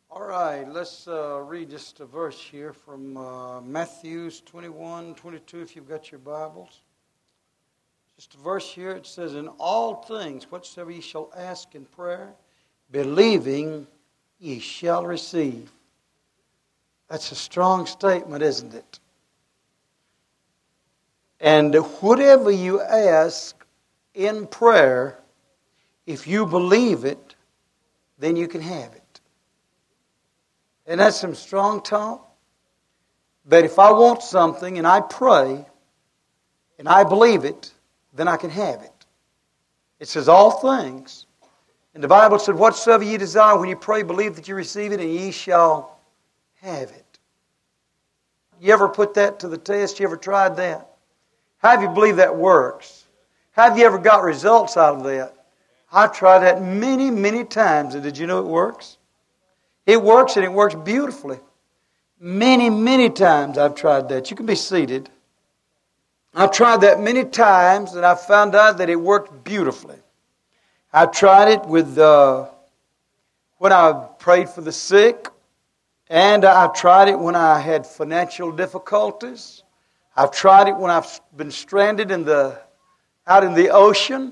All right, let's read just a verse here from Matthew 21:22, if you've got your Bibles. Just a verse here. It says, "In all things, whatsoever ye shall ask in prayer, believing ye shall receive." That's a strong statement, isn't it? And whatever you ask in prayer, if you believe it, then you can have it. And that's some strong talk. That if I want something and I pray and I believe it, then I can have it. It says all things. And the Bible said, "Whatsoever ye desire when you pray, believe that you receive it, and ye shall have it." You ever put that to the test? You ever tried that? How have you believed that works? How have you ever got results out of that? I've tried that many, many times. And did you know it works? It works, and it works beautifully. Many, many times I've tried that. You can be seated. I've tried that many times, and I've found out that it worked beautifully. I've tried it with when I prayed for the sick, and I've tried it when I had financial difficulties. I've tried it when I've been stranded out in the ocean,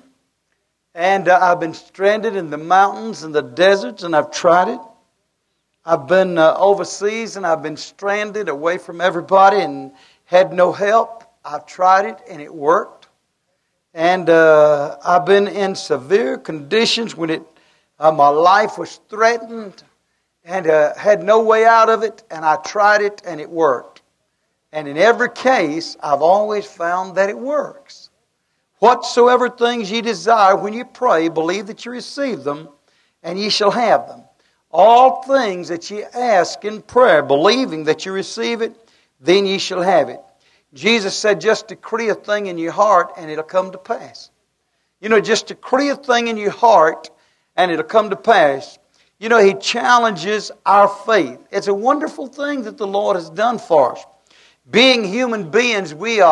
and I've been stranded in the mountains and the deserts, and I've tried it. I've been overseas, and I've been stranded away from everybody and had no help. I've tried it, and it worked. And I've been in severe conditions when my life was threatened and had no way out of it, and I tried it, and it worked. And in every case, I've always found that it works. Whatsoever things ye desire when you pray, believe that you receive them, and ye shall have them. All things that ye ask in prayer, believing that you receive it, then ye shall have it. Jesus said, just decree a thing in your heart, and it'll come to pass. You know, just decree a thing in your heart, and it'll come to pass. You know, He challenges our faith. It's a wonderful thing that the Lord has done for us. Being human beings, we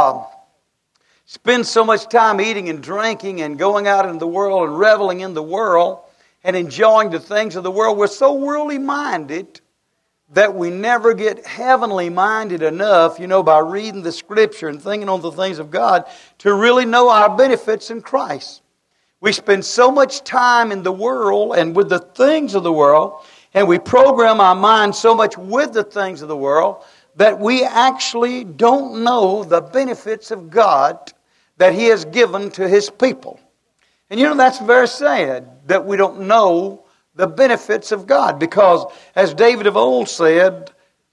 spend so much time eating and drinking and going out in the world and reveling in the world and enjoying the things of the world. We're so worldly minded that we never get heavenly minded enough, by reading the Scripture and thinking on the things of God to really know our benefits in Christ. We spend so much time in the world and with the things of the world, and we program our mind so much with the things of the world that we actually don't know the benefits of God that He has given to His people. And that's very sad that we don't know the benefits of God. Because as David of old said,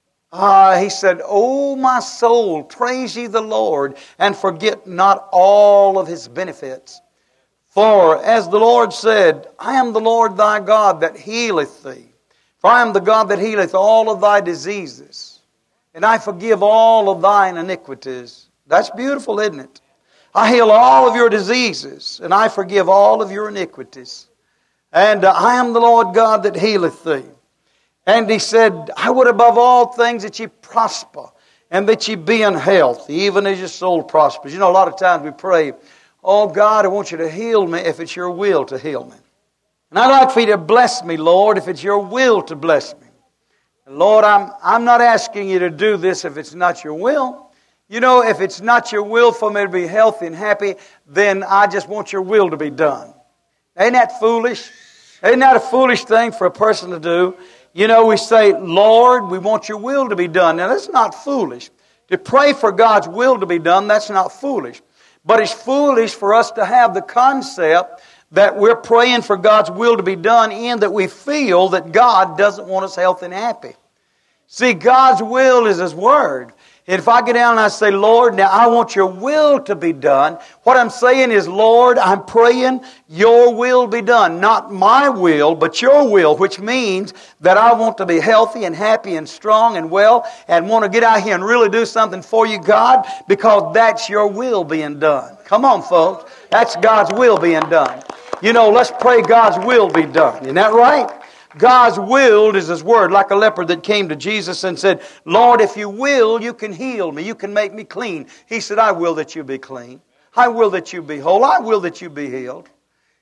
he said, "O my soul, praise ye the Lord, and forget not all of His benefits. For as the Lord said, I am the Lord thy God that healeth thee. For I am the God that healeth all of thy diseases. And I forgive all of thine iniquities." That's beautiful, isn't it? I heal all of your diseases, and I forgive all of your iniquities. And I am the Lord God that healeth thee. And He said, I would above all things that ye prosper, and that ye be in health, even as your soul prospers. A lot of times we pray, "Oh God, I want you to heal me if it's your will to heal me. And I'd like for you to bless me, Lord, if it's your will to bless me. And Lord, I'm not asking you to do this if it's not your will. If it's not your will for me to be healthy and happy, then I just want your will to be done." Ain't that foolish? Ain't that a foolish thing for a person to do? We say, "Lord, we want your will to be done." Now, that's not foolish. To pray for God's will to be done, that's not foolish. But it's foolish for us to have the concept that we're praying for God's will to be done in that we feel that God doesn't want us healthy and happy. See, God's will is His Word. If I get down and I say, "Lord, now I want your will to be done," what I'm saying is, "Lord, I'm praying your will be done. Not my will, but your will," which means that I want to be healthy and happy and strong and well and want to get out here and really do something for you, God, because that's your will being done. Come on, folks. That's God's will being done. Let's pray God's will be done. Isn't that right? God's will is His Word, like a leper that came to Jesus and said, "Lord, if you will, you can heal me. You can make me clean." He said, "I will that you be clean. I will that you be whole. I will that you be healed."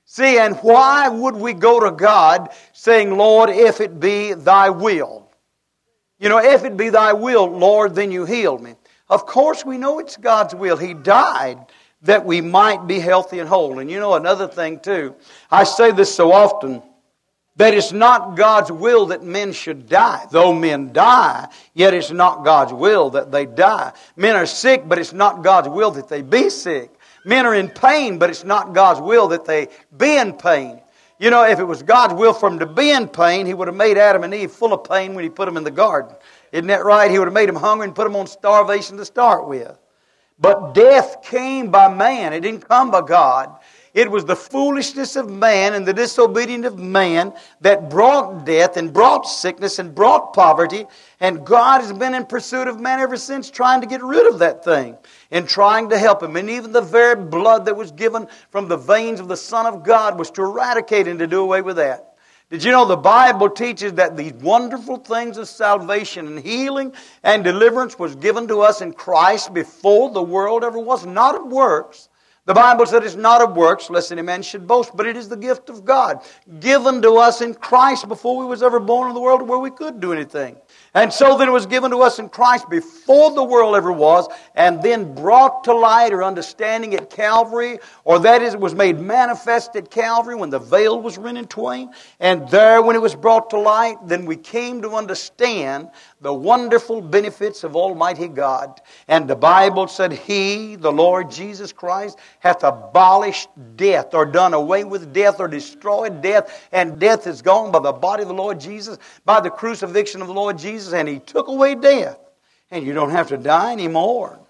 See, and why would we go to God saying, Lord, if it be thy will? You know, if it be thy will, Lord, then you heal me. Of course we know it's God's will. He died that we might be healthy and whole. And you know another thing too, I say this so often, that it's not God's will that men should die. Though men die, yet it's not God's will that they die. Men are sick, but it's not God's will that they be sick. Men are in pain, but it's not God's will that they be in pain. You know, if it was God's will for them to be in pain, He would have made Adam and Eve full of pain when He put them in the garden. Isn't that right? He would have made them hungry and put them on starvation to start with. But death came by man. It didn't come by God. It was the foolishness of man and the disobedience of man that brought death and brought sickness and brought poverty. And God has been in pursuit of man ever since, trying to get rid of that thing and trying to help him. And even the very blood that was given from the veins of the Son of God was to eradicate and to do away with that. Did you know the Bible teaches that these wonderful things of salvation and healing and deliverance was given to us in Christ before the world ever was? Not of works. The Bible said it's not of works, lest any man should boast, but it is the gift of God, given to us in Christ before we was ever born in the world where we could do anything. And so then it was given to us in Christ before the world ever was, and then brought to light or understanding at Calvary, or that is, it was made manifest at Calvary when the veil was rent in twain. And there, when it was brought to light, then we came to understand the wonderful benefits of Almighty God. And the Bible said, He, the Lord Jesus Christ, hath abolished death, or done away with death, or destroyed death, and death is gone by the body of the Lord Jesus, by the crucifixion of the Lord Jesus, and He took away death. And you don't have to die anymore.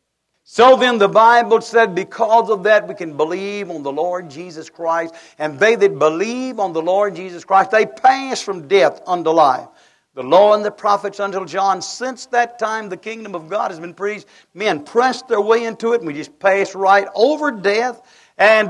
So then the Bible said, because of that we can believe on the Lord Jesus Christ, and they that believe on the Lord Jesus Christ, they pass from death unto life. The law and the prophets until John, since that time the kingdom of God has been preached. Men pressed their way into it, and we just pass right over death. And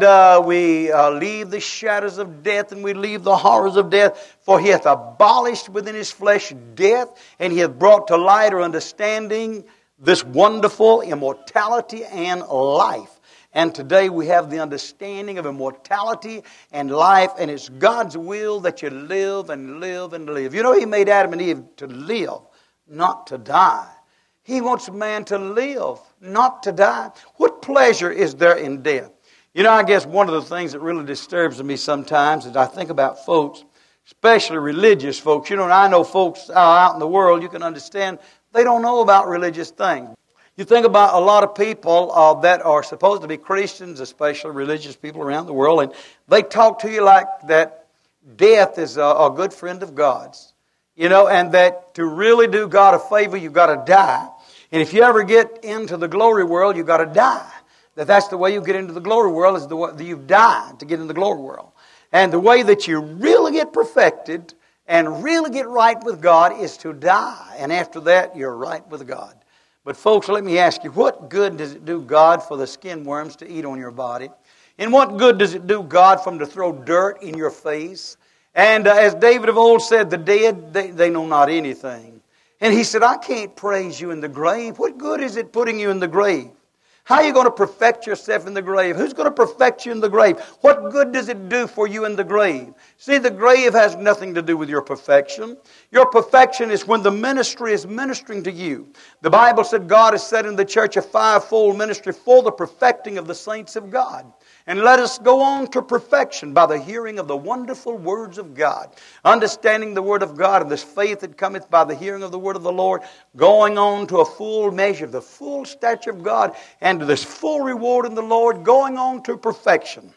we leave the shadows of death, and we leave the horrors of death. For He hath abolished within His flesh death, and He hath brought to light or understanding this wonderful immortality and life. And today we have the understanding of immortality and life, and it's God's will that you live and live and live. You know, He made Adam and Eve to live, not to die. He wants man to live, not to die. What pleasure is there in death? You know, I guess one of the things that really disturbs me sometimes is I think about folks, especially religious folks. You know, and I know folks out in the world, you can understand, they don't know about religious things. You think about a lot of people that are supposed to be Christians, especially religious people around the world, and they talk to you like that death is a good friend of God's. You know, and that to really do God a favor, you've got to die. And if you ever get into the glory world, you've got to die. That's the way you get into the glory world, is the way that you die to get into the glory world. And the way that you really get perfected and really get right with God is to die. And after that, you're right with God. But folks, let me ask you, what good does it do God for the skin worms to eat on your body? And what good does it do God for them to throw dirt in your face? And as David of old said, the dead, they know not anything. And he said, I can't praise you in the grave. What good is it putting you in the grave? How are you going to perfect yourself in the grave? Who's going to perfect you in the grave? What good does it do for you in the grave? See, the grave has nothing to do with your perfection. Your perfection is when the ministry is ministering to you. The Bible said God has set in the church a fivefold ministry for the perfecting of the saints of God. And let us go on to perfection by the hearing of the wonderful words of God. Understanding the Word of God and this faith that cometh by the hearing of the Word of the Lord. Going on to a full measure, the full stature of God, and to this full reward in the Lord. Going on to perfection.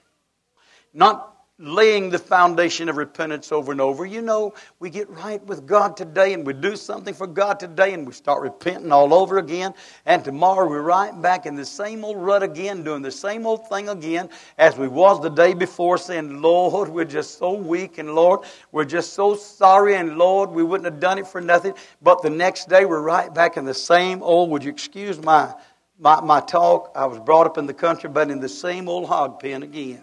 Not laying the foundation of repentance over and over. You know, we get right with God today and we do something for God today and we start repenting all over again. And tomorrow we're right back in the same old rut again, doing the same old thing again as we was the day before, saying, Lord, we're just so weak, and Lord, we're just so sorry, and Lord, we wouldn't have done it for nothing. But the next day we're right back in the same old, would you excuse my talk? I was brought up in the country, but in the same old hog pen again.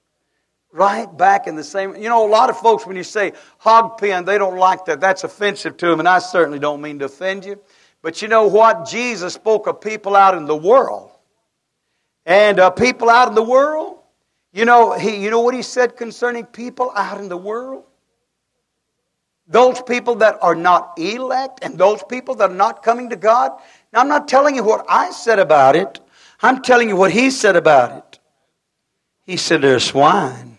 Right back in the same. You know, a lot of folks, when you say hog pen, they don't like that. That's offensive to them, and I certainly don't mean to offend you. But you know what? Jesus spoke of people out in the world. And people out in the world, You know what he said concerning people out in the world? Those people that are not elect and those people that are not coming to God. Now, I'm not telling you what I said about it. I'm telling you what he said about it. He said, they're swine.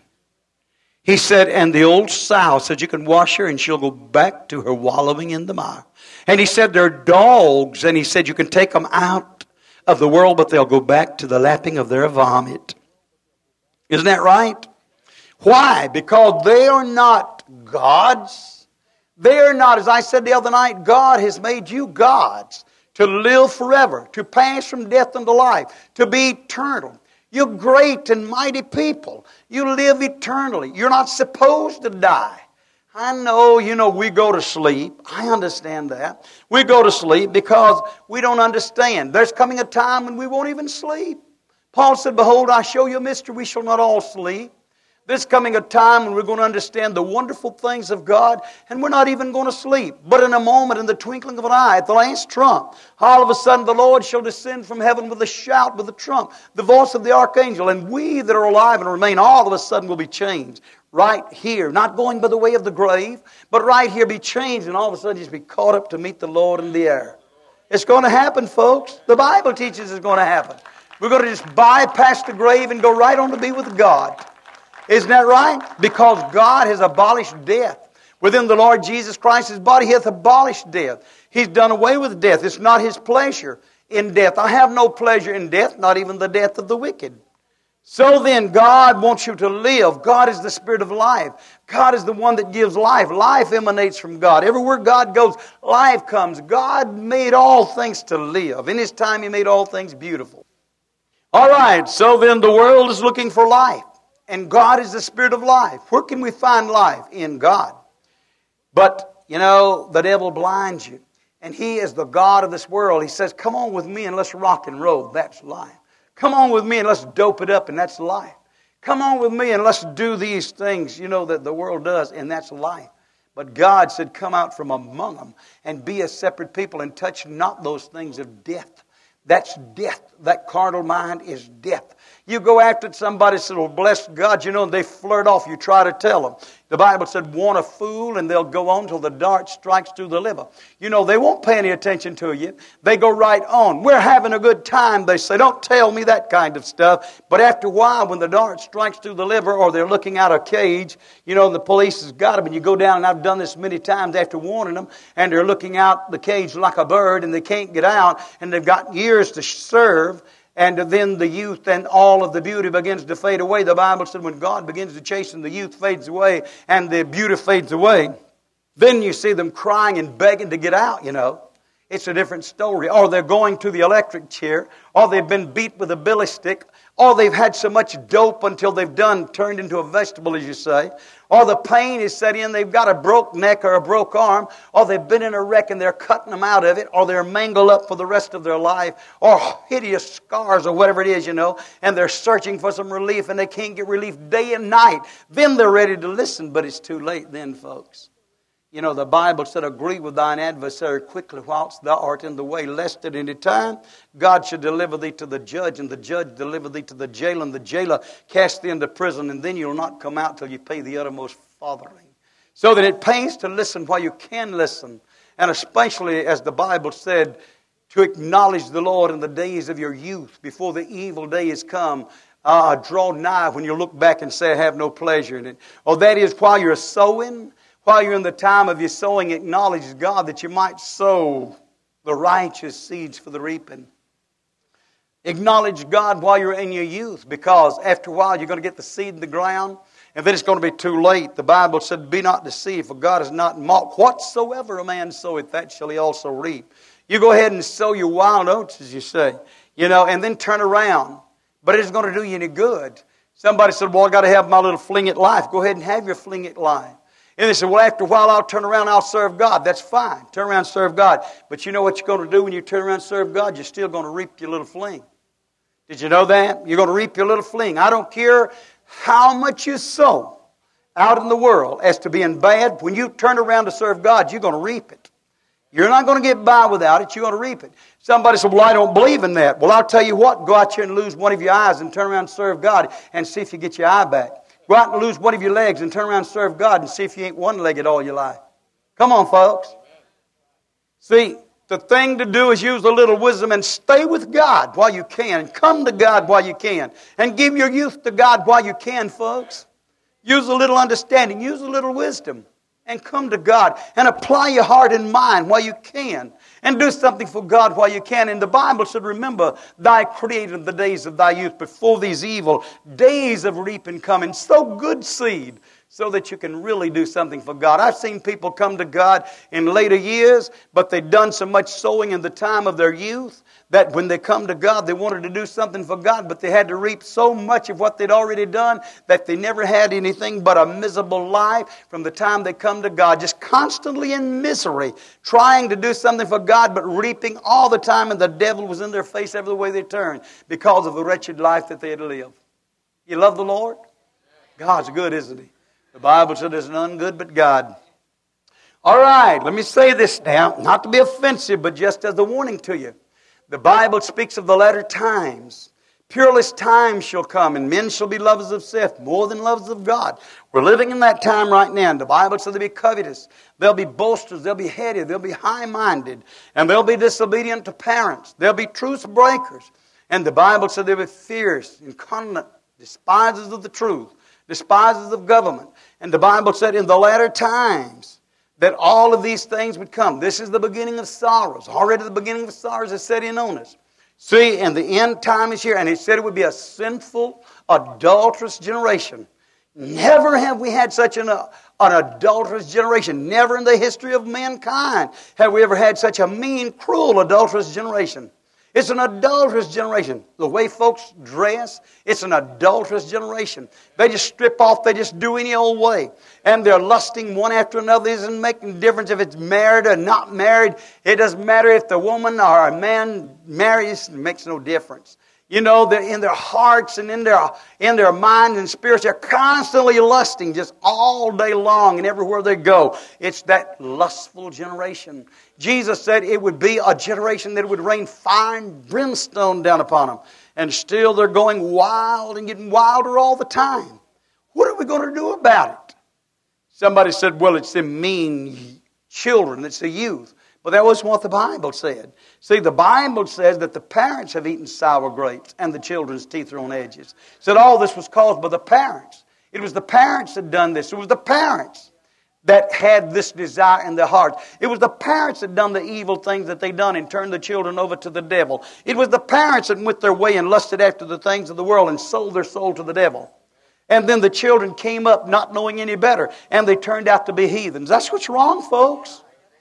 He said, and the old sow said you can wash her and she'll go back to her wallowing in the mire. And he said, they're dogs. And he said, you can take them out of the world, but they'll go back to the lapping of their vomit. Isn't that right? Why? Because they are not gods. They are not, as I said the other night, God has made you gods to live forever, to pass from death unto life, to be eternal. You're great and mighty people. You live eternally. You're not supposed to die. I know, we go to sleep. I understand that. We go to sleep because we don't understand. There's coming a time when we won't even sleep. Paul said, behold, I show you a mystery. We shall not all sleep. There's coming a time when we're going to understand the wonderful things of God, and we're not even going to sleep. But in a moment, in the twinkling of an eye, at the last trump, all of a sudden the Lord shall descend from heaven with a shout, with a trump, the voice of the archangel, and we that are alive and remain all of a sudden will be changed. Right here, not going by the way of the grave, but right here be changed, and all of a sudden just be caught up to meet the Lord in the air. It's going to happen, folks. The Bible teaches it's going to happen. We're going to just bypass the grave and go right on to be with God. Isn't that right? Because God has abolished death. Within the Lord Jesus Christ, His body hath abolished death. He's done away with death. It's not His pleasure in death. I have no pleasure in death, not even the death of the wicked. So then, God wants you to live. God is the Spirit of life. God is the one that gives life. Life emanates from God. Everywhere God goes, life comes. God made all things to live. In His time, He made all things beautiful. All right, so then the world is looking for life. And God is the Spirit of life. Where can we find life? In God. But, the devil blinds you. And he is the God of this world. He says, come on with me and let's rock and roll. That's life. Come on with me and let's dope it up, and that's life. Come on with me and let's do these things, that the world does, and that's life. But God said, come out from among them and be a separate people and touch not those things of death. That's death. That carnal mind is death. You go after somebody and say, well, bless God, and they flirt off. You try to tell them. The Bible said, warn a fool, and they'll go on till the dart strikes through the liver. They won't pay any attention to you. They go right on. We're having a good time, they say. Don't tell me that kind of stuff. But after a while, when the dart strikes through the liver, or they're looking out a cage, the police has got them, and you go down, and I've done this many times after warning them, and they're looking out the cage like a bird, and they can't get out, and they've got years to serve. And then the youth and all of the beauty begins to fade away. The Bible said when God begins to chasten, the youth fades away and the beauty fades away. Then you see them crying and begging to get out, It's a different story. Or they're going to the electric chair. Or they've been beat with a billy stick. Or they've had so much dope until they've turned into a vegetable, as you say. Or the pain is set in, they've got a broke neck or a broke arm. Or they've been in a wreck and they're cutting them out of it. Or they're mangled up for the rest of their life. Or hideous scars or whatever it is, And they're searching for some relief and they can't get relief day and night. Then they're ready to listen, but it's too late then, folks. The Bible said, agree with thine adversary quickly whilst thou art in the way, lest at any time God should deliver thee to the judge, and the judge deliver thee to the jailer, and the jailer cast thee into prison, and then you'll not come out till you pay the uttermost farthing. So that it pays to listen while you can listen, and especially, as the Bible said, to acknowledge the Lord in the days of your youth, before the evil day is come. Draw nigh when you look back and say, I have no pleasure in it. Or that is while you're sowing. While you're in the time of your sowing, acknowledge God that you might sow the righteous seeds for the reaping. Acknowledge God while you're in your youth, because after a while you're going to get the seed in the ground, and then it's going to be too late. The Bible said, be not deceived, for God is not mocked. Whatsoever a man soweth, that shall he also reap. You go ahead and sow your wild oats, as you say, and then turn around. But it isn't going to do you any good. Somebody said, well, I got to have my little fling it life. Go ahead and have your fling it life. And they said, well, after a while, I'll turn around and I'll serve God. That's fine. Turn around and serve God. But you know what you're going to do when you turn around and serve God? You're still going to reap your little fling. Did you know that? You're going to reap your little fling. I don't care how much you sow out in the world as to being bad. When you turn around to serve God, you're going to reap it. You're not going to get by without it. You're going to reap it. Somebody said, well, I don't believe in that. Well, I'll tell you what. Go out here and lose one of your eyes and turn around and serve God and see if you get your eye back. Go out and lose one of your legs and turn around and serve God and see if you ain't one-legged all your life. Come on, folks. See, the thing to do is use a little wisdom and stay with God while you can. And come to God while you can. And give your youth to God while you can, folks. Use a little understanding. Use a little wisdom. And come to God and apply your heart and mind while you can. And do something for God while you can. And the Bible said, remember, thy created the days of thy youth before these evil days of reaping come. And sow good seed so that you can really do something for God. I've seen people come to God in later years, but they've done so much sowing in the time of their youth that when they come to God, they wanted to do something for God, but they had to reap so much of what they'd already done that they never had anything but a miserable life from the time they come to God, just constantly in misery, trying to do something for God, but reaping all the time, and the devil was in their face every way they turned because of the wretched life that they had lived. You love the Lord? God's good, isn't He? The Bible said there's none good but God. All right, let me say this now, not to be offensive, but just as a warning to you. The Bible speaks of the latter times. Peerless times shall come, and men shall be lovers of self more than lovers of God. We're living in that time right now, and the Bible says they'll be covetous, they'll be boasters, they'll be heady, they'll be high-minded, and they'll be disobedient to parents. They'll be truce breakers. And the Bible said they'll be fierce, incontinent, despisers of the truth, despisers of government. And the Bible said in the latter times that all of these things would come. This is the beginning of sorrows. Already the beginning of sorrows is set in on us. See, and the end time is here. And He said it would be a sinful, adulterous generation. Never have we had such an adulterous generation. Never in the history of mankind have we ever had such a mean, cruel, adulterous generation. It's an adulterous generation. The way folks dress, it's an adulterous generation. They just strip off, they just do any old way. And they're lusting one after another. It doesn't make any difference if it's married or not married. It doesn't matter if the woman or a man marries. It makes no difference. You know, they're in their hearts and in their minds and spirits, they're constantly lusting just all day long and everywhere they go. It's that lustful generation. Jesus said it would be a generation that would rain fire and brimstone down upon them. And still they're going wild and getting wilder all the time. What are we going to do about it? Somebody said, well, it's the mean children, it's the youth. But that wasn't what the Bible said. See, the Bible says that the parents have eaten sour grapes and the children's teeth are on edges. It said all this was caused by the parents. It was the parents that done this. It was the parents that had this desire in their hearts. It was the parents that done the evil things that they done and turned the children over to the devil. It was the parents that went their way and lusted after the things of the world and sold their soul to the devil. And then the children came up not knowing any better and they turned out to be heathens. That's what's wrong, folks.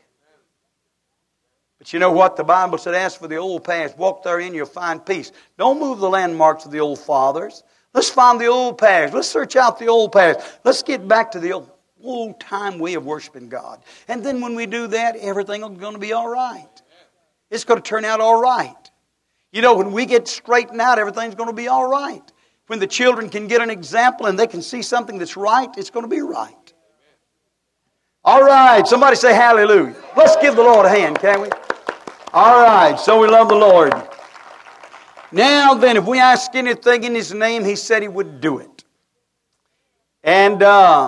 But you know what? The Bible said, ask for the old paths. Walk therein, you'll find peace. Don't move the landmarks of the old fathers. Let's find the old paths. Let's search out the old paths. Let's get back to the old-time way of worshiping God. And then when we do that, everything is going to be all right. It's going to turn out all right. You know, when we get straightened out, everything's going to be all right. When the children can get an example and they can see something that's right, it's going to be right. All right, somebody say hallelujah. Let's give the Lord a hand, can we? All right, so we love the Lord. Now then, if we ask anything in His name, He said He would do it. And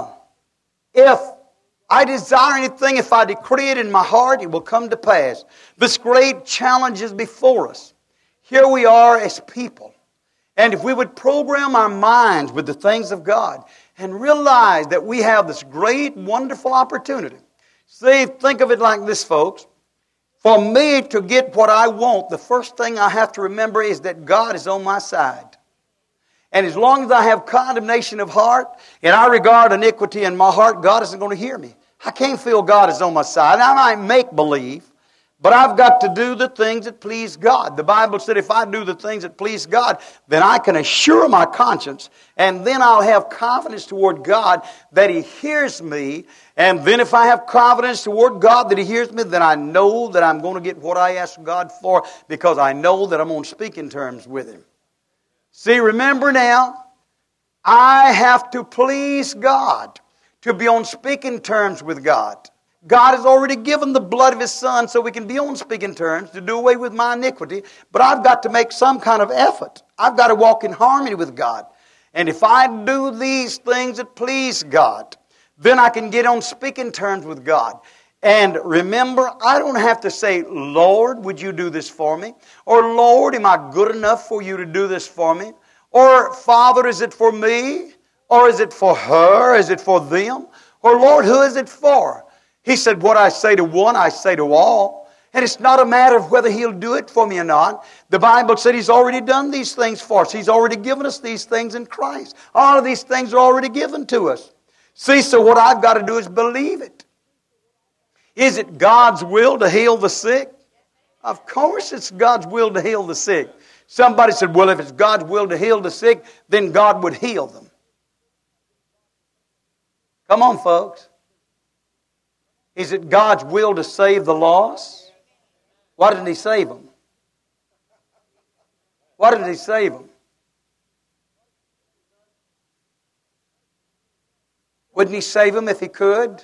if I desire anything, if I decree it in my heart, it will come to pass. This great challenge is before us. Here we are as people. And if we would program our minds with the things of God and realize that we have this great, wonderful opportunity. See, think of it like this, folks. For me to get what I want, the first thing I have to remember is that God is on my side. And as long as I have condemnation of heart and I regard iniquity in my heart, God isn't going to hear me. I can't feel God is on my side. I might make believe, but I've got to do the things that please God. The Bible said if I do the things that please God, then I can assure my conscience, and then I'll have confidence toward God that He hears me. And then if I have confidence toward God that He hears me, then I know that I'm going to get what I ask God for because I know that I'm on speaking terms with Him. See, remember now, I have to please God to be on speaking terms with God. God has already given the blood of His Son so we can be on speaking terms to do away with my iniquity. But I've got to make some kind of effort. I've got to walk in harmony with God. And if I do these things that please God, then I can get on speaking terms with God. And remember, I don't have to say, Lord, would you do this for me? Or, Lord, am I good enough for you to do this for me? Or, Father, is it for me? Or is it for her? Is it for them? Or, Lord, who is it for? He said, what I say to one, I say to all. And it's not a matter of whether He'll do it for me or not. The Bible said He's already done these things for us. He's already given us these things in Christ. All of these things are already given to us. See, so what I've got to do is believe it. Is it God's will to heal the sick? Of course it's God's will to heal the sick. Somebody said, well, if it's God's will to heal the sick, then God would heal them. Come on, folks. Is it God's will to save the lost? Why didn't He save them? Why did He save them? Wouldn't He save them if He could?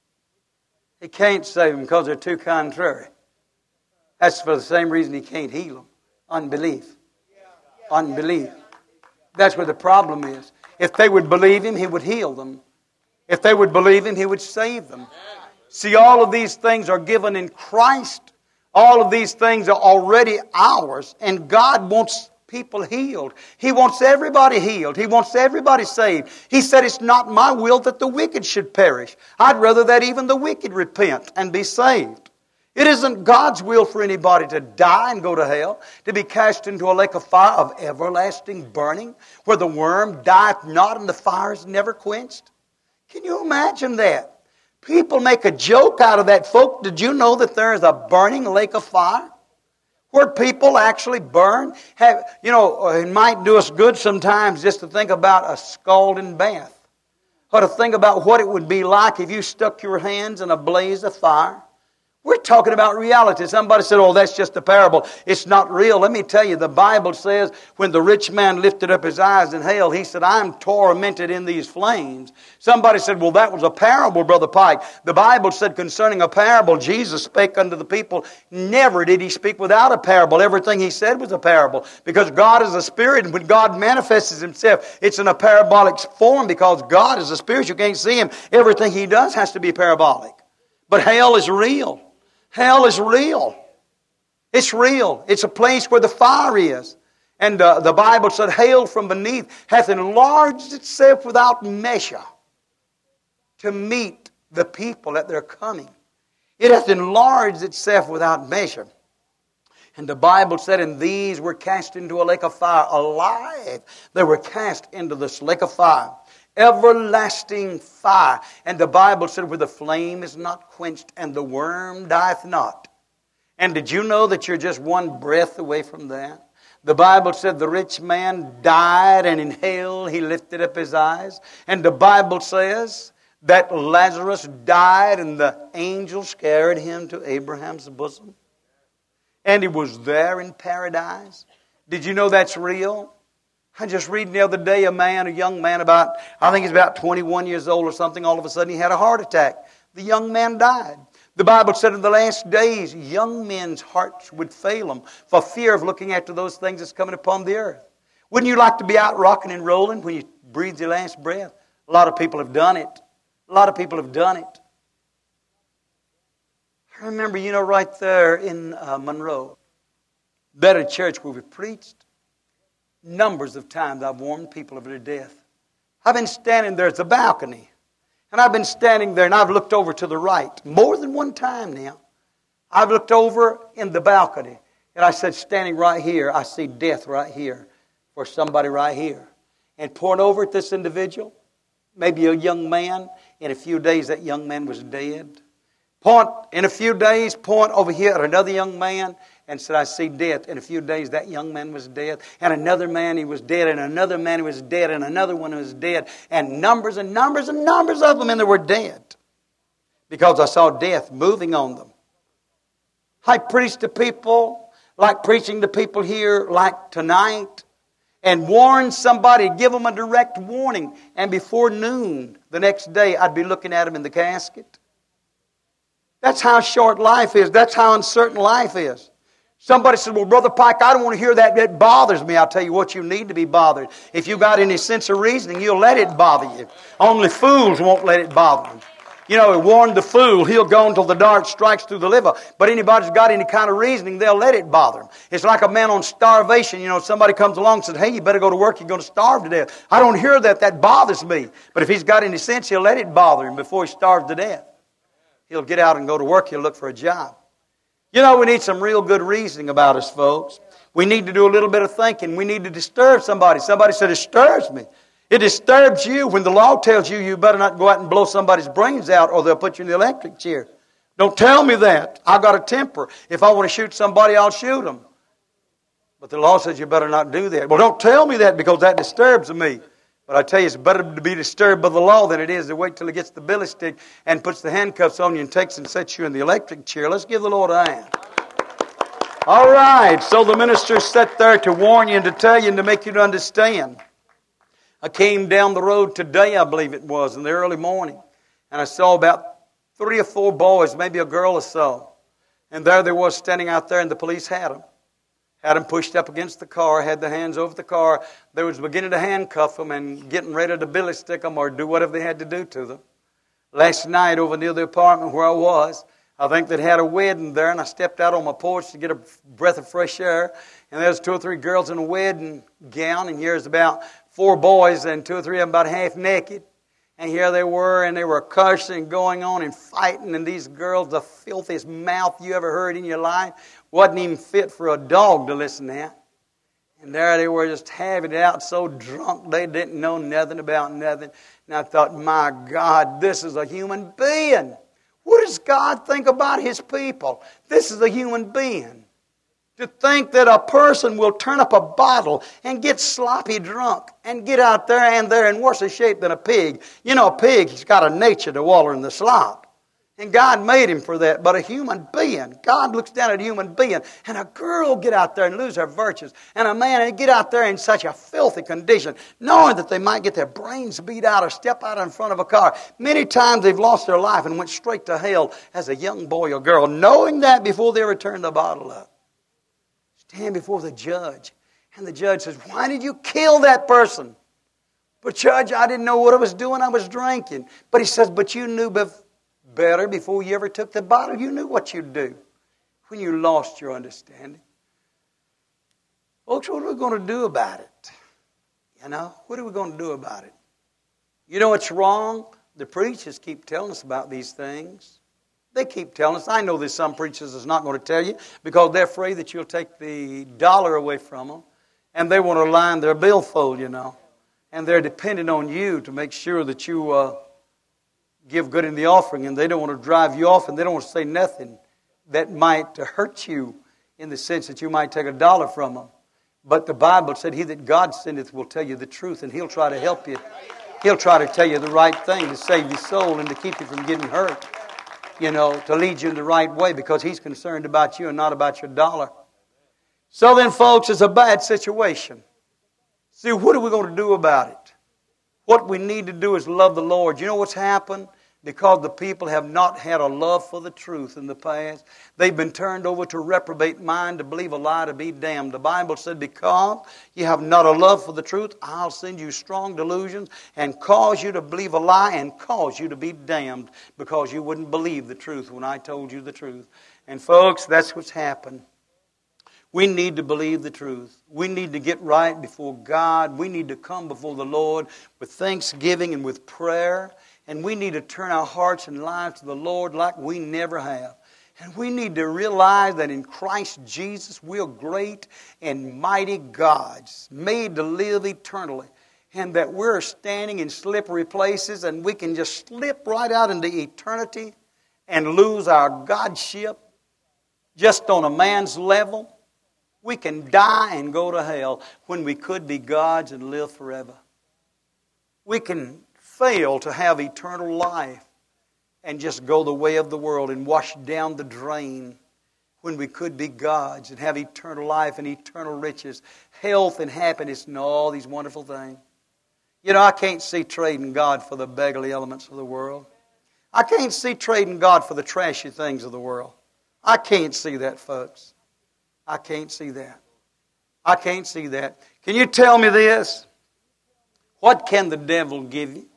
He can't save them because they're too contrary. That's for the same reason He can't heal them. Unbelief. Unbelief. That's where the problem is. If they would believe Him, He would heal them. If they would believe Him, He would save them. See, all of these things are given in Christ. All of these things are already ours. And God wants people healed. He wants everybody healed. He wants everybody saved. He said, it's not my will that the wicked should perish. I'd rather that even the wicked repent and be saved. It isn't God's will for anybody to die and go to hell, to be cast into a lake of fire of everlasting burning, where the worm dieth not and the fire is never quenched. Can you imagine that? People make a joke out of that. Folk, did you know that there is a burning lake of fire? Where people actually burn? It might do us good sometimes just to think about a scalding bath. Or to think about what it would be like if you stuck your hands in a blaze of fire. We're talking about reality. Somebody said, oh, that's just a parable. It's not real. Let me tell you, the Bible says when the rich man lifted up his eyes in hell, he said, I'm tormented in these flames. Somebody said, well, that was a parable, Brother Pike. The Bible said concerning a parable, Jesus spake unto the people. Never did He speak without a parable. Everything He said was a parable. Because God is a spirit, and when God manifests Himself, it's in a parabolic form because God is a spirit. You can't see Him. Everything He does has to be parabolic. But hell is real. Hell is real. It's real. It's a place where the fire is. And the Bible said, hell from beneath hath enlarged itself without measure to meet the people at their coming. It hath enlarged itself without measure. And the Bible said, and these were cast into a lake of fire alive. They were cast into this lake of fire. Everlasting fire. And the Bible said, where the flame is not quenched and the worm dieth not. And did you know that you're just one breath away from that? The Bible said the rich man died, and in hell he lifted up his eyes. And the Bible says that Lazarus died, and the angels carried him to Abraham's bosom. And he was there in paradise. Did you know that's real? I just read the other day a young man about, I think he's about 21 years old or something. All of a sudden he had a heart attack. The young man died. The Bible said in the last days, young men's hearts would fail them for fear of looking after those things that's coming upon the earth. Wouldn't you like to be out rocking and rolling when you breathe your last breath? A lot of people have done it. A lot of people have done it. I remember, right there in Monroe, that a church where we preached. Numbers of times I've warned people of their death. I've been standing there at the balcony. And I've been standing there and I've looked over to the right. More than one time now. I've looked over in the balcony. And I said, standing right here, I see death right here. For somebody right here. And pouring over at this individual. Maybe a young man. In a few days that young man was dead. In a few days, point over here at another young man. And said, I see death. In a few days, that young man was dead. And another man, he was dead. And another man, he was dead. And another one was dead. And numbers and numbers and numbers of them. And they were dead. Because I saw death moving on them. I preached to people, like preaching to people here, like tonight. And warn somebody, give them a direct warning. And before noon, the next day, I'd be looking at them in the casket. That's how short life is. That's how uncertain life is. Somebody said, well, Brother Pike, I don't want to hear that. It bothers me. I'll tell you what, you need to be bothered. If you got any sense of reasoning, you'll let it bother you. Only fools won't let it bother them. You know, he warned the fool, he'll go until the dart strikes through the liver. But anybody's got any kind of reasoning, they'll let it bother them. It's like a man on starvation. You know, somebody comes along and says, hey, you better go to work, you're going to starve to death. I don't hear that. That bothers me. But if he's got any sense, he'll let it bother him before he starves to death. He'll get out and go to work. He'll look for a job. You know, we need some real good reasoning about us, folks. We need to do a little bit of thinking. We need to disturb somebody. Somebody said, it disturbs me. It disturbs you when the law tells you you better not go out and blow somebody's brains out or they'll put you in the electric chair. Don't tell me that. I've got a temper. If I want to shoot somebody, I'll shoot them. But the law says you better not do that. Well, don't tell me that because that disturbs me. But I tell you, it's better to be disturbed by the law than it is to wait till he gets the billy stick and puts the handcuffs on you and takes and sets you in the electric chair. Let's give the Lord a hand. All right, so the minister sat there to warn you and to tell you and to make you to understand. I came down the road today, I believe it was, in the early morning, and I saw about 3 or 4 boys, maybe a girl or so. And there they was standing out there, and the police had them. Had them pushed up against the car, had their hands over the car. They was beginning to handcuff them and getting ready to billy stick them or do whatever they had to do to them. Last night over near the apartment where I was, I think they'd had a wedding there, and I stepped out on my porch to get a breath of fresh air. And there's 2 or 3 girls in a wedding gown, and here's about 4 boys, and 2 or 3 of them about half naked. And here they were, and they were cursing, going on and fighting. And these girls, the filthiest mouth you ever heard in your life, wasn't even fit for a dog to listen to. And there they were just having it out, so drunk they didn't know nothing about nothing. And I thought, my God, this is a human being. What does God think about His people? This is a human being. To think that a person will turn up a bottle and get sloppy drunk and get out there and they're in worse shape than a pig. You know, a pig, he's got a nature to waller in the slop. And God made him for that. But a human being, God looks down at a human being, and a girl get out there and lose her virtues, and a man get out there in such a filthy condition, knowing that they might get their brains beat out or step out in front of a car. Many times they've lost their life and went straight to hell as a young boy or girl, knowing that before they ever turned the bottle up. Stand before the judge, and the judge says, why did you kill that person? But Judge, I didn't know what I was doing. I was drinking. But he says, but you knew better before you ever took the bottle. You knew what you'd do when you lost your understanding. Folks, what are we going to do about it? You know, what are we going to do about it? You know what's wrong? The preachers keep telling us about these things. They keep telling us. I know there's some preachers that's not going to tell you because they're afraid that you'll take the dollar away from them. And they want to line their billfold, you know. And they're dependent on you to make sure that you give good in the offering. And they don't want to drive you off, and they don't want to say nothing that might hurt you in the sense that you might take a dollar from them. But the Bible said, he that God sendeth will tell you the truth, and He'll try to help you. He'll try to tell you the right thing to save your soul and to keep you from getting hurt. You know, to lead you in the right way because He's concerned about you and not about your dollar. So then, folks, it's a bad situation. See, what are we going to do about it? What we need to do is love the Lord. You know what's happened? Because the people have not had a love for the truth in the past. They've been turned over to a reprobate mind to believe a lie to be damned. The Bible said, because you have not a love for the truth, I'll send you strong delusions and cause you to believe a lie and cause you to be damned because you wouldn't believe the truth when I told you the truth. And folks, that's what's happened. We need to believe the truth. We need to get right before God. We need to come before the Lord with thanksgiving and with prayer. And we need to turn our hearts and lives to the Lord like we never have. And we need to realize that in Christ Jesus we are great and mighty gods, made to live eternally. And that we're standing in slippery places and we can just slip right out into eternity and lose our godship just on a man's level. We can die and go to hell when we could be gods and live forever. We can fail to have eternal life and just go the way of the world and wash down the drain when we could be gods and have eternal life and eternal riches, health and happiness and all these wonderful things. You know, I can't see trading God for the beggarly elements of the world. I can't see trading God for the trashy things of the world. I can't see that, folks. I can't see that. I can't see that. Can you tell me this? What can the devil give you?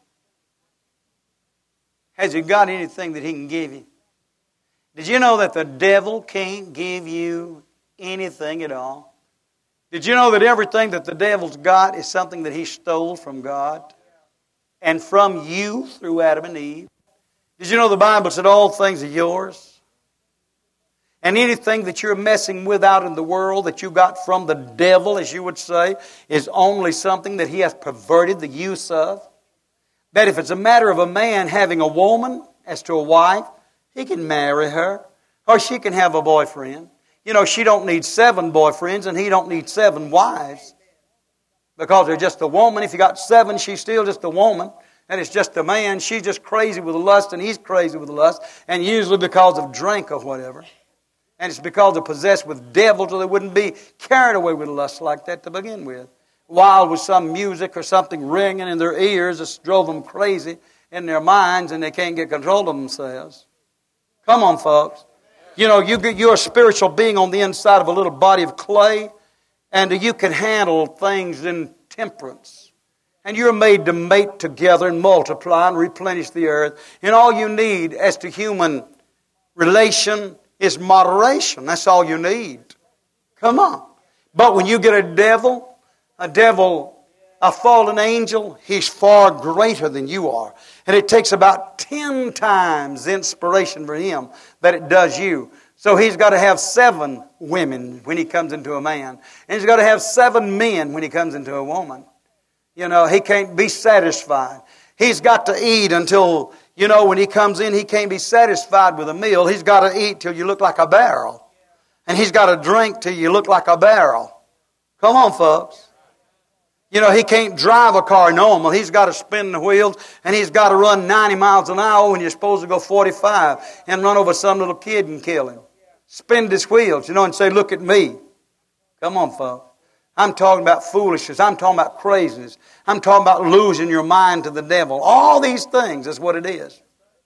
Has he got anything that he can give you? Did you know that the devil can't give you anything at all? Did you know that everything that the devil's got is something that he stole from God and from you through Adam and Eve? Did you know the Bible said all things are yours? And anything that you're messing with out in the world that you got from the devil, as you would say, is only something that he has perverted the use of? That if it's a matter of a man having a woman as to a wife, he can marry her, or she can have a boyfriend. You know, she don't need 7 boyfriends, and he don't need 7 wives. Because they're just a woman. If you got 7, she's still just a woman. And it's just a man. She's just crazy with lust, and he's crazy with lust. And usually because of drink or whatever. And it's because they're possessed with devils, or they wouldn't be carried away with lust like that to begin with. Wild with some music or something ringing in their ears that drove them crazy in their minds, and they can't get control of themselves. Come on, folks. You know, you're a spiritual being on the inside of a little body of clay, and you can handle things in temperance. And you're made to mate together and multiply and replenish the earth. And all you need as to human relation is moderation. That's all you need. Come on. But when you get a devil, a fallen angel, he's far greater than you are. And it takes about 10 times the inspiration for him that it does you. So he's got to have 7 women when he comes into a man. And he's got to have 7 men when he comes into a woman. You know, he can't be satisfied. He's got to eat until, you know, when he comes in, he can't be satisfied with a meal. He's got to eat till you look like a barrel. And he's got to drink till you look like a barrel. Come on, folks. You know, he can't drive a car normal. He's got to spin the wheels, and he's got to run 90 miles an hour when you're supposed to go 45 and run over some little kid and kill him. Spin his wheels, you know, and say, look at me. Come on, folks. I'm talking about foolishness. I'm talking about craziness. I'm talking about losing your mind to the devil. All these things is what it is.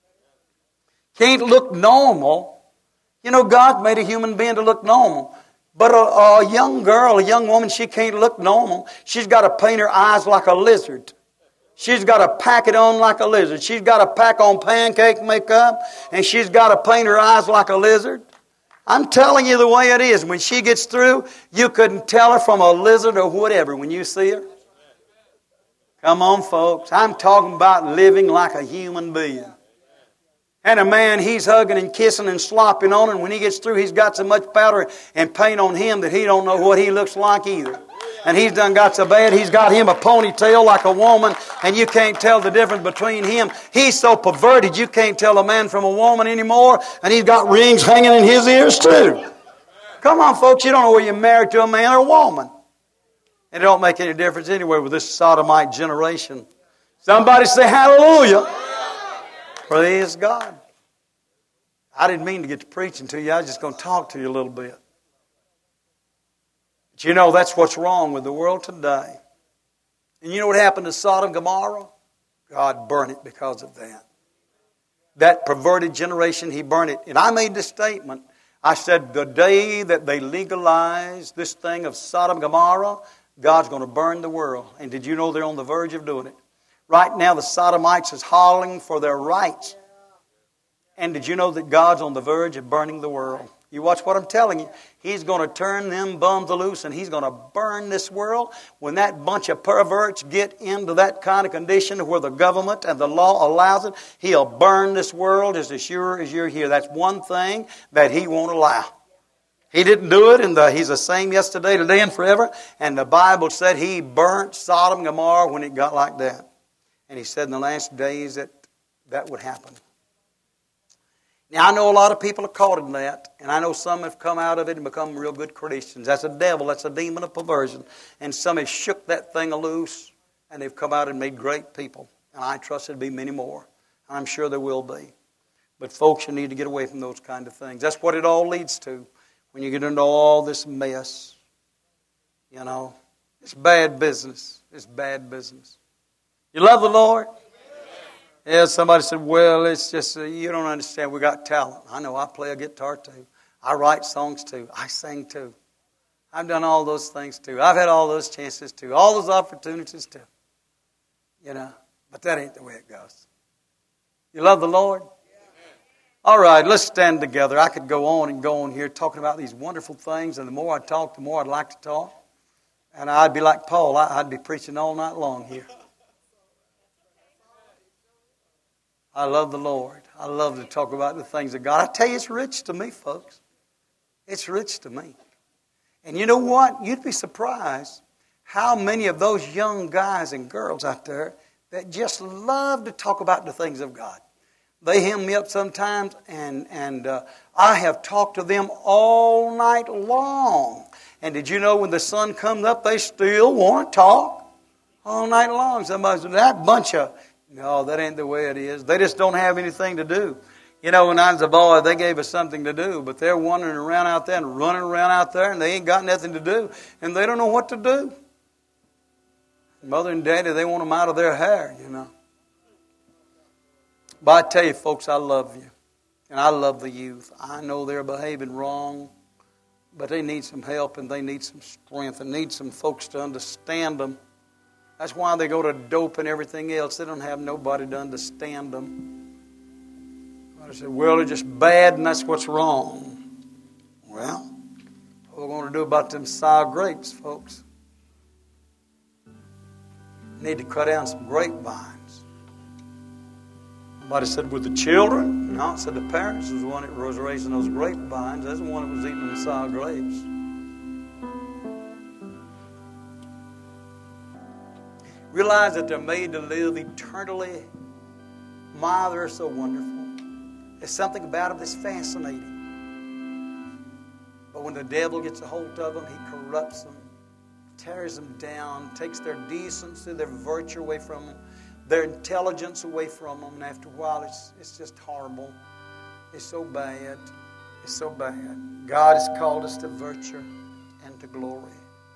Can't look normal. You know, God made a human being to look normal. But a young girl, a young woman, she can't look normal. She's got to paint her eyes like a lizard. She's got to pack it on like a lizard. She's got to pack on pancake makeup, and she's got to paint her eyes like a lizard. I'm telling you the way it is. When she gets through, you couldn't tell her from a lizard or whatever when you see her. Come on, folks. I'm talking about living like a human being. And a man, he's hugging and kissing and slopping on, and when he gets through, he's got so much powder and paint on him that he don't know what he looks like either. And he's done got so bad, he's got him a ponytail like a woman, and you can't tell the difference between him. He's so perverted, you can't tell a man from a woman anymore, and he's got rings hanging in his ears too. Come on, folks, you don't know whether you're married to a man or a woman. And it don't make any difference anyway with this sodomite generation. Somebody say hallelujah. Praise God. I didn't mean to get to preaching to you. I was just going to talk to you a little bit. But you know, that's what's wrong with the world today. And you know what happened to Sodom and Gomorrah? God burned it because of that. That perverted generation, He burned it. And I made this statement. I said, the day that they legalize this thing of Sodom and Gomorrah, God's going to burn the world. And did you know they're on the verge of doing it? Right now, the Sodomites is hollering for their rights. And did you know that God's on the verge of burning the world? You watch what I'm telling you. He's going to turn them bums loose, and He's going to burn this world. When that bunch of perverts get into that kind of condition where the government and the law allows it, He'll burn this world just as sure as you're here. That's one thing that He won't allow. He didn't do it, and He's the same yesterday, today, and forever. And the Bible said He burnt Sodom and Gomorrah when it got like that. And He said in the last days that would happen. Now, I know a lot of people are caught in that, and I know some have come out of it and become real good Christians. That's a devil. That's a demon of perversion. And some have shook that thing loose, and they've come out and made great people. And I trust there'll be many more. And I'm sure there will be. But folks, you need to get away from those kind of things. That's what it all leads to when you get into all this mess. You know, it's bad business. It's bad business. You love the Lord? Yeah, somebody said, well, it's just, you don't understand. We got talent. I know. I play a guitar too. I write songs too. I sing too. I've done all those things too. I've had all those chances too. All those opportunities too. You know, but that ain't the way it goes. You love the Lord? All right, let's stand together. I could go on and go on here talking about these wonderful things, and the more I talk, the more I'd like to talk. And I'd be like Paul. I'd be preaching all night long here. I love the Lord. I love to talk about the things of God. I tell you, it's rich to me, folks. It's rich to me. And you know what? You'd be surprised how many of those young guys and girls out there that just love to talk about the things of God. They hem me up sometimes, and I have talked to them all night long. And did you know when the sun comes up, they still want to talk all night long? Somebody said, that bunch of... No, that ain't the way it is. They just don't have anything to do. You know, when I was a boy, they gave us something to do, but they're wandering around out there and running around out there, and they ain't got nothing to do, and they don't know what to do. Mother and Daddy, they want them out of their hair, you know. But I tell you, folks, I love you, and I love the youth. I know they're behaving wrong, but they need some help, and they need some strength, and need some folks to understand them. That's why they go to dope and everything else. They don't have nobody to understand them. I said, well, they're just bad and that's what's wrong. Well, what are we going to do about them sour grapes, folks? Need to cut down some grapevines. Somebody said, with the children? No, it said the parents was the one that was raising those grapevines. That's the one that was eating the sour grapes. Realize that they're made to live eternally. My, they're so wonderful. There's something about them that's fascinating. But when the devil gets a hold of them, he corrupts them, tears them down, takes their decency, their virtue away from them, their intelligence away from them. And after a while, it's just horrible. It's so bad. It's so bad. God has called us to virtue and to glory.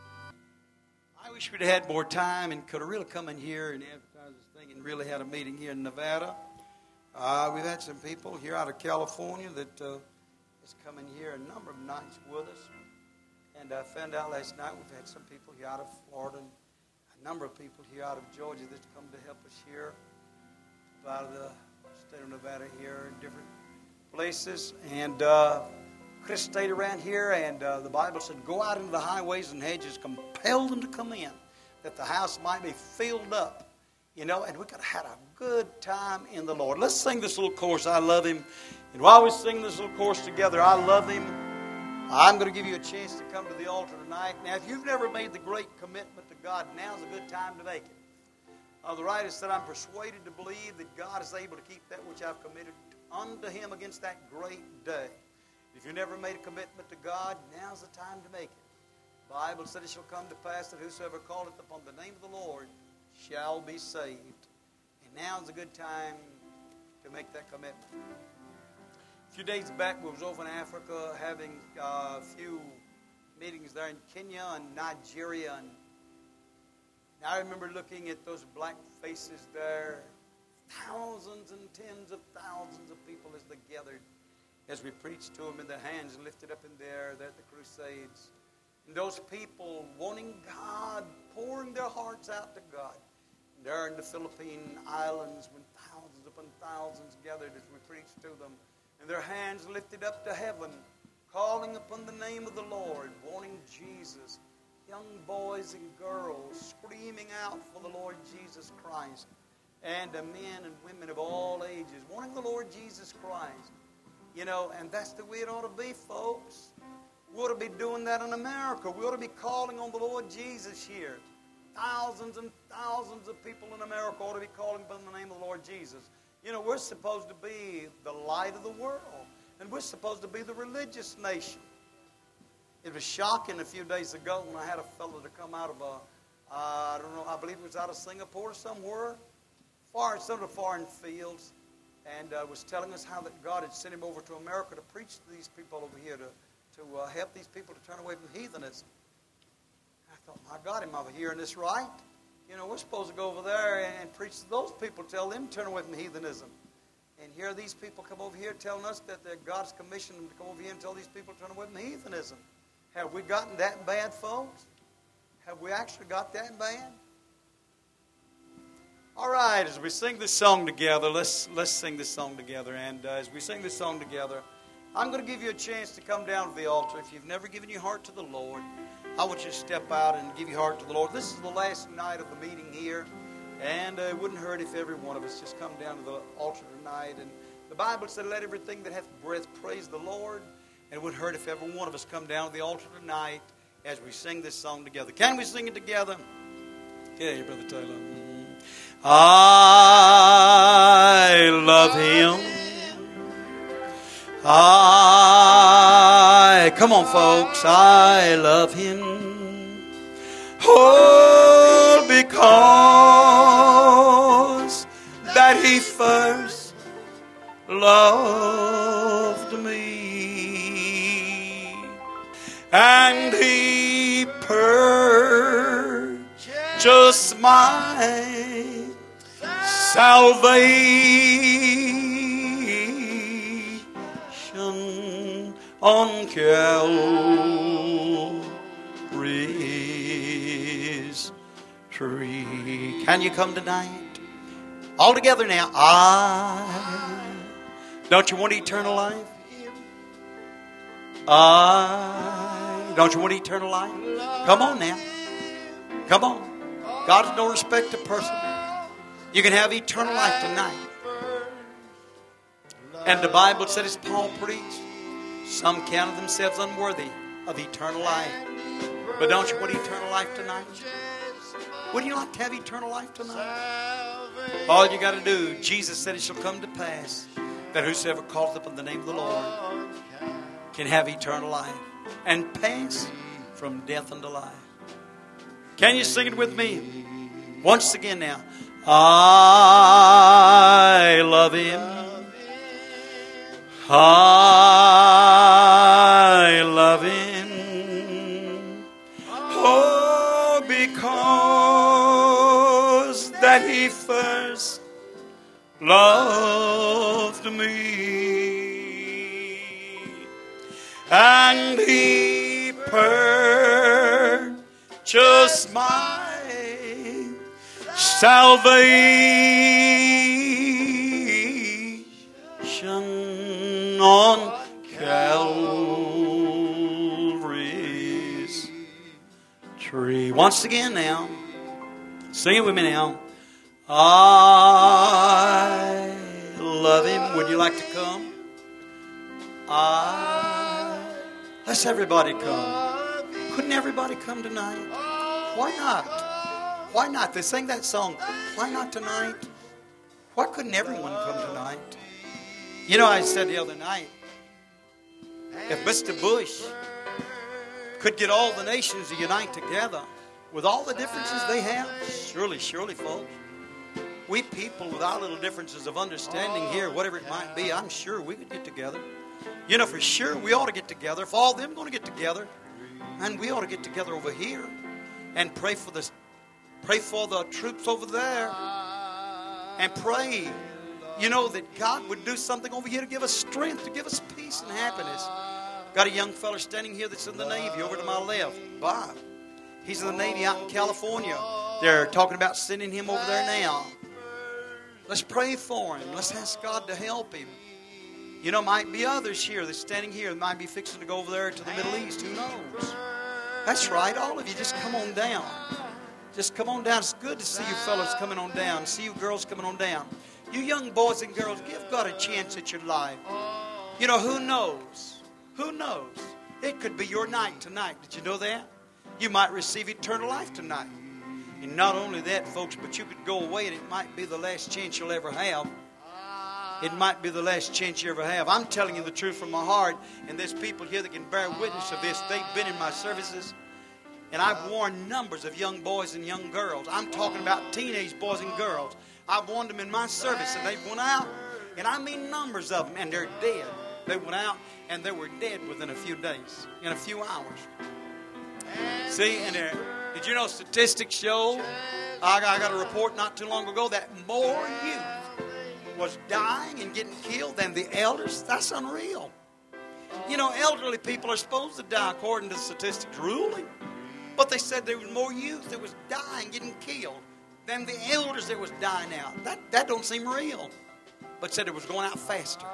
I wish we'd had more time and could have really come in here and advertised this thing and really had a meeting here in Nevada. We've had some people here out of California that has come in here a number of nights with us. And I found out last night we've had some people here out of Florida and a number of people here out of Georgia that's come to help us here. Out of the state of Nevada here in different places. And Chris stayed around here, and the Bible said, go out into the highways and hedges, compel them to come in, that the house might be filled up. You know, and we could have had a good time in the Lord. Let's sing this little chorus, I love him. And while we sing this little chorus together, I love him, I'm going to give you a chance to come to the altar tonight. Now, if you've never made the great commitment to God, now's a good time to make it. The writer said, I'm persuaded to believe that God is able to keep that which I've committed unto him against that great day. If you've never made a commitment to God, now's the time to make it. The Bible said it shall come to pass that whosoever calleth upon the name of the Lord shall be saved. And now's a good time to make that commitment. A few days back, we was over in Africa having a few meetings there in Kenya and Nigeria. And I remember looking at those black faces there. Thousands and tens of thousands of people as they gathered, as we preached to them, in their hands lifted up in the air there at the crusades. And those people wanting God, pouring their hearts out to God. And there in the Philippine Islands, when thousands upon thousands gathered as we preached to them, and their hands lifted up to heaven, calling upon the name of the Lord, wanting Jesus. Young boys and girls screaming out for the Lord Jesus Christ. And men and women of all ages wanting the Lord Jesus Christ. You know, and that's the way it ought to be, folks. We ought to be doing that in America. We ought to be calling on the Lord Jesus here. Thousands and thousands of people in America ought to be calling upon the name of the Lord Jesus. You know, we're supposed to be the light of the world. And we're supposed to be the religious nation. It was shocking a few days ago when I had a fellow to come out of I don't know, I believe it was out of Singapore somewhere, some of the foreign fields, and was telling us how that God had sent him over to America to preach to these people over here, to help these people to turn away from heathenism. I thought, my God, am I hearing this right? You know, we're supposed to go over there and preach to those people, tell them to turn away from heathenism. And here these people come over here telling us that God's commissioned them to come over here and tell these people to turn away from heathenism. Have we gotten that bad, folks? Have we actually got that bad? All right, as we sing this song together, let's sing this song together. And as we sing this song together, I'm going to give you a chance to come down to the altar. If you've never given your heart to the Lord, I want you to step out and give your heart to the Lord. This is the last night of the meeting here. And it wouldn't hurt if every one of us just come down to the altar tonight. And the Bible said, let everything that hath breath praise the Lord. And it wouldn't hurt if every one of us come down to the altar tonight as we sing this song together. Can we sing it together? Okay, Brother Taylor. I love Him. Come on, folks. I love Him. Oh, because that He first loved me, and He purchased my salvation on Calvary's tree. Can you come tonight? All together now. Don't you want eternal life? Don't you want eternal life? Come on now. Come on. God is no respect to person. You can have eternal life tonight. And the Bible said, as Paul preached, some counted themselves unworthy of eternal life. But don't you want eternal life tonight? Wouldn't you like to have eternal life tonight? All you got to do, Jesus said it shall come to pass that whosoever calleth upon the name of the Lord can have eternal life and pass from death unto life. Can you sing it with me? Once again now. I love Him. I love Him. Oh, because that He first loved me, and He purchased my salvation on Calvary's tree. Once again now. Sing it with me now. I love Him. Would you like to come? Let's everybody come. Couldn't everybody come tonight? Why not? Why not? They sang that song. Why not tonight? Why couldn't everyone come tonight? You know, I said the other night, if Mr. Bush could get all the nations to unite together with all the differences they have, surely, folks, we people with our little differences of understanding here, whatever it might be, I'm sure we could get together. You know, for sure we ought to get together. If all of them are going to get together, and we ought to get together over here and pray for the troops over there, and pray, you know, that God would do something over here to give us strength, to give us peace and happiness. Got a young fella standing here that's in the Navy over to my left, Bob. He's in the Navy out in California. They're talking about sending him over there now. Let's pray for him. Let's ask God to help him. You know, might be others here that's standing here that might be fixing to go over there to the Middle East. Who knows? That's right. All of you, just come on down. Just come on down. It's good to see you fellows coming on down. See you girls coming on down. You young boys and girls, give God a chance at your life. You know, who knows? Who knows? It could be your night tonight. Did you know that? You might receive eternal life tonight. And not only that, folks, but you could go away and it might be the last chance you'll ever have. It might be the last chance you ever have. I'm telling you the truth from my heart, and there's people here that can bear witness of this. They've been in my services, and I've warned numbers of young boys and young girls. I'm talking about teenage boys and girls. I've warned them in my service, and they went out, and I mean numbers of them, and they're dead. They went out, and they were dead within a few days, in a few hours. See, and did you know statistics show I got a report not too long ago that more youth was dying and getting killed than the elders. That's unreal. You know, elderly people are supposed to die according to the statistics ruling. But they said there was more youth that was dying, getting killed, than the elders that was dying out. That don't seem real. But said it was going out faster.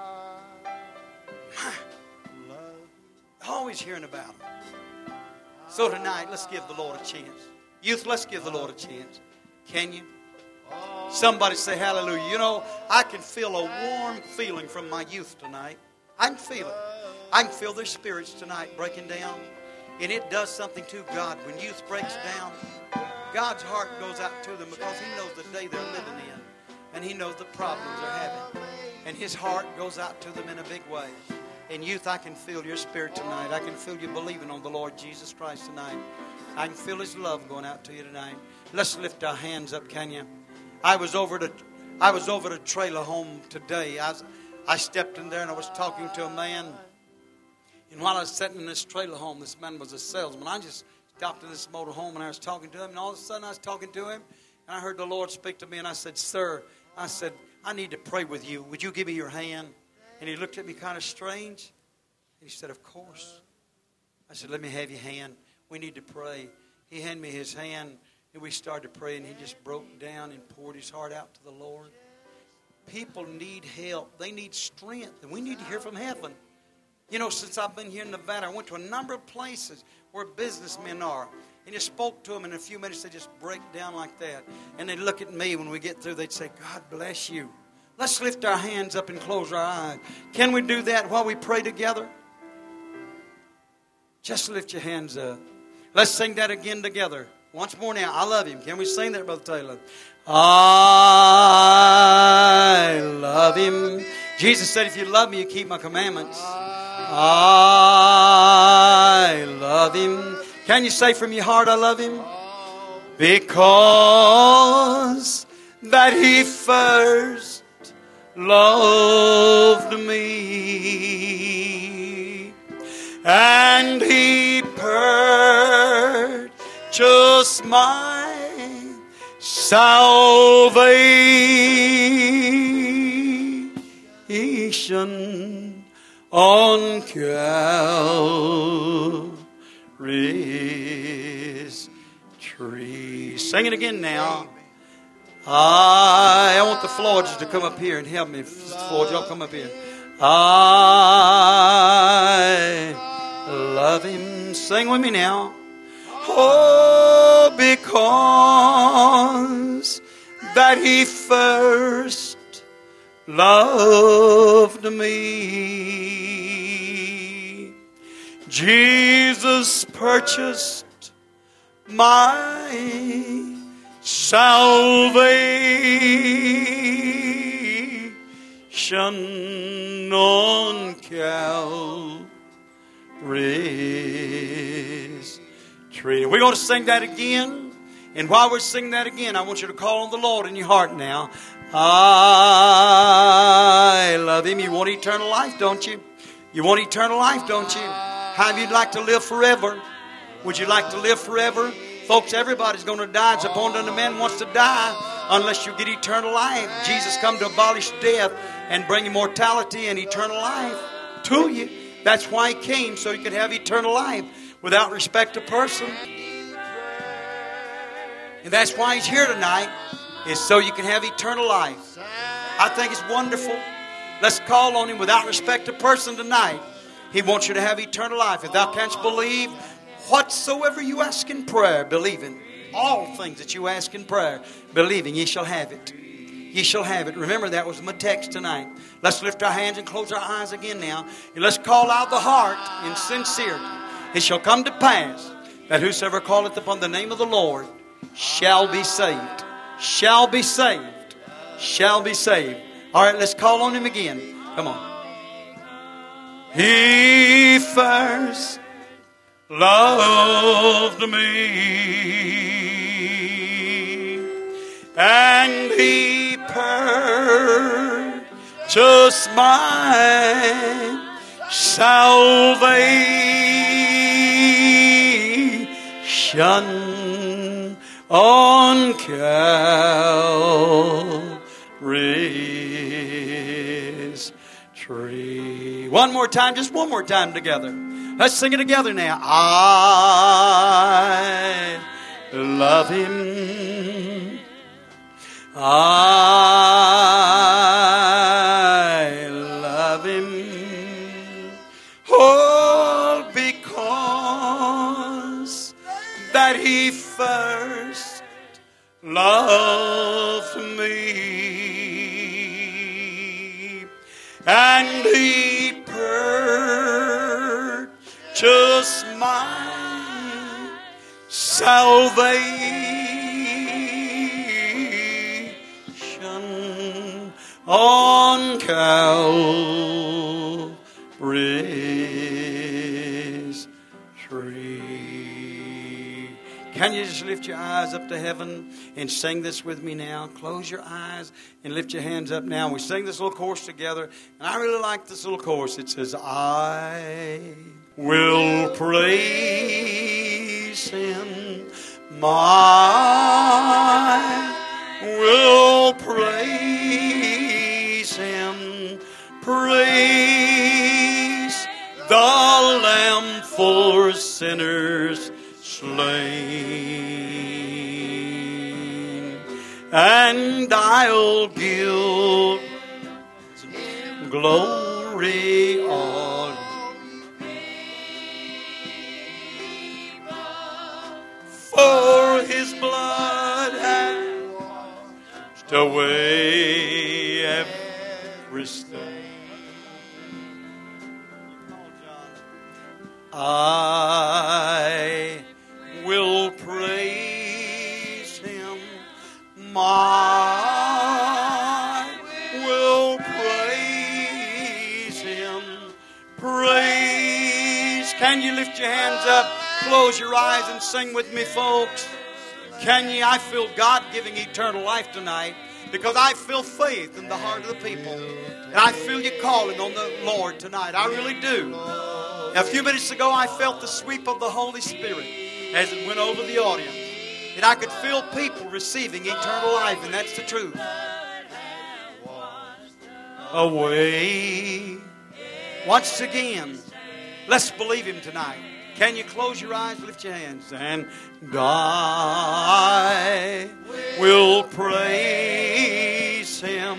Always hearing about it. So tonight, let's give the Lord a chance. Youth, let's give the Lord a chance. Can you? Somebody say hallelujah. You know, I can feel a warm feeling from my youth tonight. I can feel it. I can feel their spirits tonight breaking down. And it does something to God. When youth breaks down, God's heart goes out to them because He knows the day they're living in. And He knows the problems they're having. And His heart goes out to them in a big way. And youth, I can feel your spirit tonight. I can feel you believing on the Lord Jesus Christ tonight. I can feel His love going out to you tonight. Let's lift our hands up, can you? I was over at a trailer home today. I stepped in there and I was talking to a man. And while I was sitting in this trailer home, this man was a salesman. I just stopped in this motor home and I was talking to him. And all of a sudden I was talking to him. And I heard the Lord speak to me. And I said, sir, I said, I need to pray with you. Would you give me your hand? And he looked at me kind of strange. And he said, of course. I said, let me have your hand. We need to pray. He handed me his hand. And we started to pray. And he just broke down and poured his heart out to the Lord. People need help. They need strength. And we need to hear from heaven. You know, since I've been here in Nevada, I went to a number of places where businessmen are. And you spoke to them in a few minutes, they just break down like that. And they'd look at me when we get through, they'd say, God bless you. Let's lift our hands up and close our eyes. Can we do that while we pray together? Just lift your hands up. Let's sing that again together. Once more now. I love Him. Can we sing that, Brother Taylor? I love Him. Jesus said, if you love me, you keep my commandments. I love Him. Can you say from your heart, I love Him? Because that He first loved me and He purchased my salvation on Calvary's tree. Sing it again now. I want the Floyds to come up here and help me. Floyd, y'all come up here. I love Him. Sing with me now. Oh, because that He first loved me. Jesus purchased my salvation on Calvary's tree. We're going to sing that again. And while we're singing that again, I want you to call on the Lord in your heart now. I love Him. You want eternal life, don't you? You want eternal life, don't you? How would you like to live forever? Would you like to live forever? Folks, everybody's going to die. It's appointed unto man wants to die unless you get eternal life. Jesus come to abolish death and bring immortality and eternal life to you. That's why He came, so you could have eternal life without respect to person. And that's why He's here tonight, is so you can have eternal life. I think it's wonderful. Let's call on Him without respect to person tonight. He wants you to have eternal life. If thou canst believe, whatsoever you ask in prayer, believing. All things that you ask in prayer, believing, ye shall have it. Ye shall have it. Remember, that was my text tonight. Let's lift our hands and close our eyes again now. And let's call out the heart in sincerity. It shall come to pass that whosoever calleth upon the name of the Lord shall be saved. Shall be saved. Shall be saved. All right, let's call on Him again. Come on. He first loved me, and He purchased my salvation on Calvary's tree. One more time, just one more time together. Let's sing it together now. I love Him. I love Him. Oh, because that He first loved me, and He purchased my salvation on Calvary's tree. Can you just lift your eyes up to heaven and sing this with me now? Close your eyes and lift your hands up now. We sing this little chorus together. And I really like this little chorus. It says, I will praise Him. I will praise Him. Praise the Lamb for sinners slain, and I'll give glory on for His blood has washed away every stain. I will praise Him. I will praise Him. Praise. Can you lift your hands up? Close your eyes and sing with me, folks. Can you? I feel God giving eternal life tonight because I feel faith in the heart of the people. And I feel you calling on the Lord tonight. I really do. A few minutes ago, I felt the sweep of the Holy Spirit as it went over the audience. And I could feel people receiving eternal life, and that's the truth. Away. Once again, let's believe Him tonight. Can you close your eyes, lift your hands, and I will praise Him.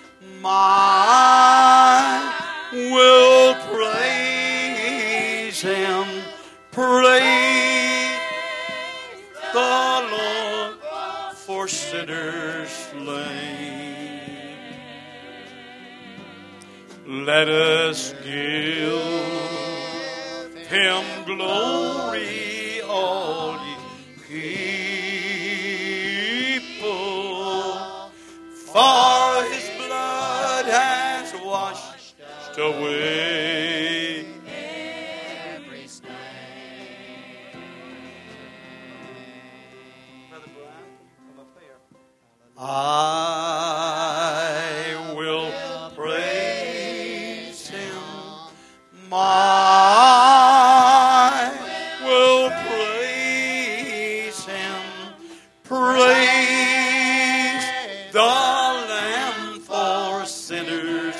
I will praise Him. Praise the Lord for sinners slain. Let us give Him glory, all ye people, for His blood has washed away every stain. Brother Brian, come up there. I will praise Him. I will praise Him. Praise the Lamb for sinners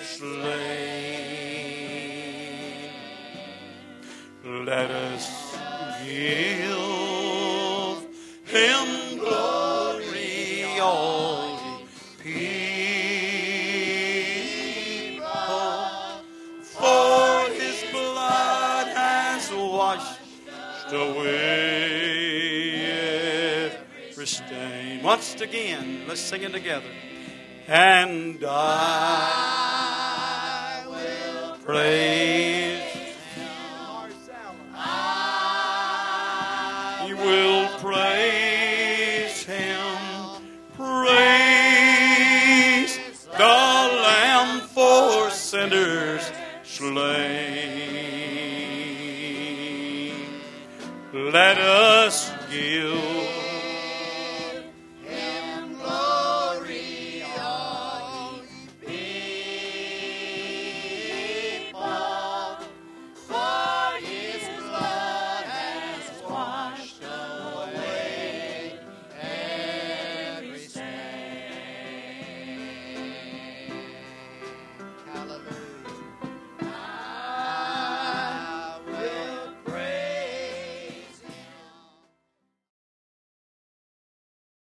slain. Let us give Him glory, all ye people, for His blood has washed away every stain. Once again, let's sing it together. And I will praise. I will praise Him. Praise the Lamb for sinners slain. Let us give